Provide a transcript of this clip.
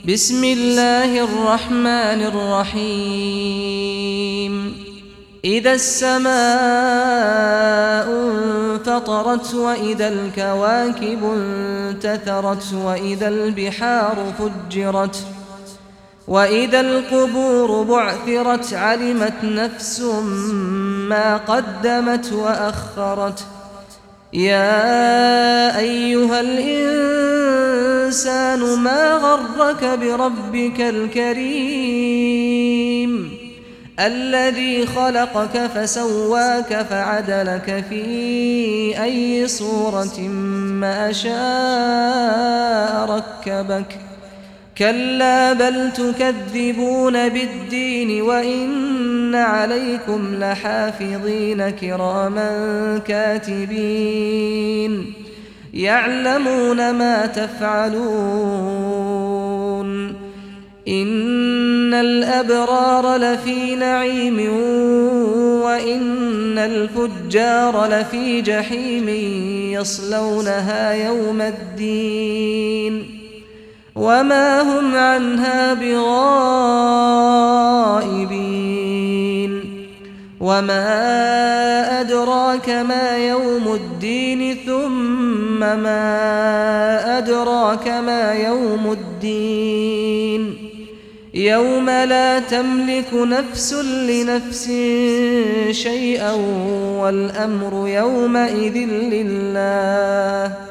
بسم الله الرحمن الرحيم إذا السماء انفطرت وإذا الكواكب انتثرت وإذا البحار فجرت وإذا القبور بعثرت علمت نفس ما قدمت وأخرت يا أيها الإنسان ما غرك بربك الكريم الذي خلقك فسواك فعدلك في أي صورة ما شاء ركبك كلا بل تكذبون بالدين وإن عليكم لحافظين كراما كاتبين يعلمون ما تفعلون إن الأبرار لفي نعيم وإن الفجار لفي جحيم يصلونها يوم الدين وما هم عنها بغائبين وما أدراك ما يوم الدين ثم ما أدراك ما يوم الدين يوم لا تملك نفس لنفس شيئا والأمر يومئذ لله